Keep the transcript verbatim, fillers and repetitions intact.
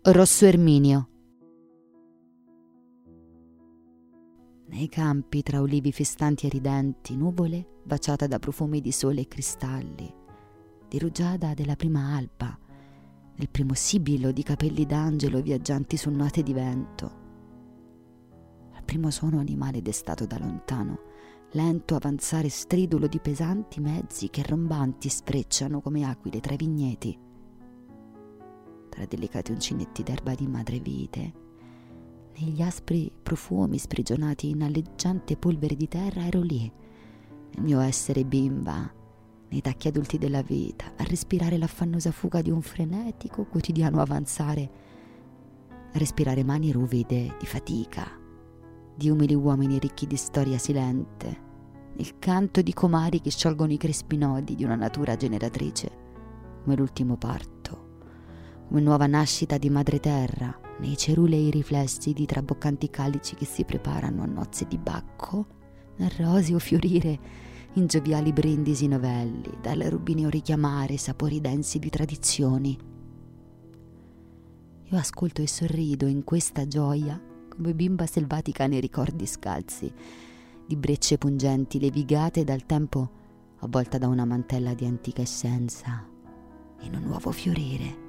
Rosso Erminio. Nei campi, tra ulivi festanti e ridenti, nuvole baciate da profumi di sole e cristalli, di rugiada della prima alba, del primo sibilo di capelli d'angelo viaggianti su note di vento, al primo suono animale destato da lontano, lento avanzare stridulo di pesanti mezzi che rombanti sfrecciano come aquile tra i vigneti, tra delicati uncinetti d'erba di madrevite. Negli aspri profumi sprigionati in alleggiante polvere di terra ero lì, nel mio essere bimba, nei tacchi adulti della vita, a respirare l'affannosa fuga di un frenetico quotidiano avanzare, a respirare mani ruvide di fatica, di umili uomini ricchi di storia silente, il canto di comari che sciolgono i crespi nodi di una natura generatrice, come l'ultimo parto, come nuova nascita di madre terra, nei cerulei riflessi di traboccanti calici che si preparano a nozze di Bacco, nel roseo fiorire in gioviali brindisi novelli, dal rubineo richiamare sapori densi di tradizioni. Io ascolto e sorrido in questa gioia come bimba selvatica nei ricordi scalzi di brecce pungenti levigate dal tempo, avvolta da una mantella di antica essenza in un nuovo fiorire.